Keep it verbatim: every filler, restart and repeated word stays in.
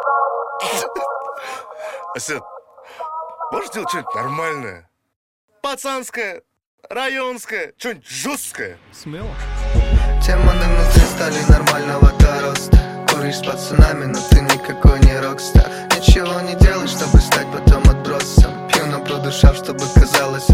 Асет, можешь делать что-нибудь нормальное? Пацанское, районское, что-нибудь жесткое. Смело. Демоны внутри стали нормального роста. Куришь с пацанами, но ты никакой не рокстар. Ничего не делаешь, чтобы стать потом отбросом. Пью на продышав, чтобы казалось